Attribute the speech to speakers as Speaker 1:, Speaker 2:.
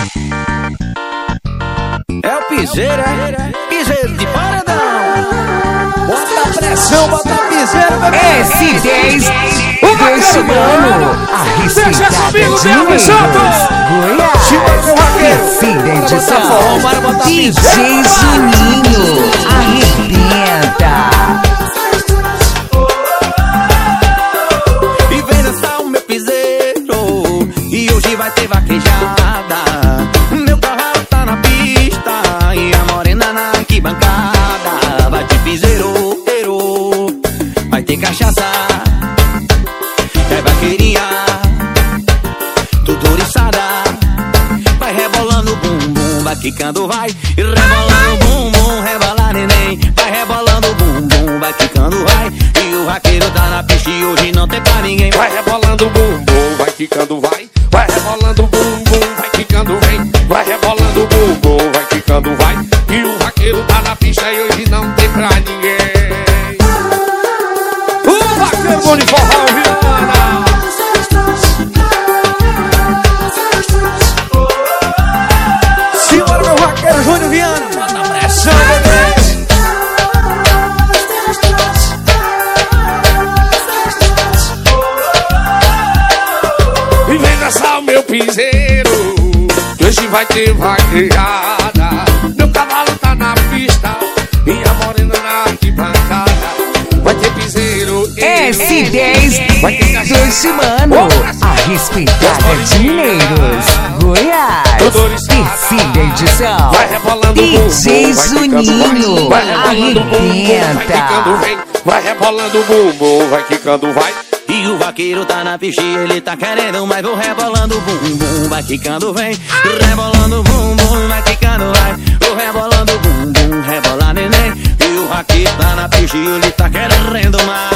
Speaker 1: É o piseiro, piseiro de paredão.
Speaker 2: Bota a pressão, bota a piseiro, bebê.
Speaker 3: S10 desse ano. A respeitada Dinheiros Goiás. Terceira edição. DJ Juninho arrebenta.
Speaker 1: E vem dançar o meu piseiro. E hoje vai ter vaquejada. Meu carro tá na pista e a morena na arquibancada. Vai ter piseiro, vai ter cachaça. É vaqueirinha, tudo oriçada. Vai rebolando bum bum, vai quicando, vai. E rebolando bum bum, rebola neném. Vai rebolando bum bum, vai quicando, vai. E o vaqueiro tá na pista e hoje não tem pra ninguém.
Speaker 4: Vai rebolando bum bum, vai quicando, vai. Vai rebolando bum bum, vai quicando, vem. Vai rebolando bum bum, vai quicando, vai. E o vaqueiro tá na pista e hoje não tem pra ninguém. O vaqueiro bom de forró, Viana.
Speaker 2: Simbora, meu vaqueiro Júnior Viana. Bota a pressão, bebê.
Speaker 4: E vem dançar o meu piseiro, que hoje vai ter vaquejada. Meu cavalo tá na pista e a morena na arquibancada. Vai ter piseiro,
Speaker 3: S10
Speaker 4: vai ter cachaça.
Speaker 3: desse ano. A respeitada Dinheiros Goiás. Terceira edição.
Speaker 4: Vai rebolando
Speaker 3: DJ
Speaker 4: bumbum, vai
Speaker 3: Juninho
Speaker 4: quicando, vai. Vai rebolando bumbum, vai quicando,
Speaker 3: arrebenta.
Speaker 4: vem. Vai rebolando bumbum, vai quicando, vai.
Speaker 1: E o vaqueiro tá na pista e ele tá querendo, mas vou rebolando bum bum, vai quicando, vem. Rebolando bum bum, vai quicando, vai. Vou rebolando bum bum, rebola neném. E o vaqueiro tá na pista e ele tá querendo mais.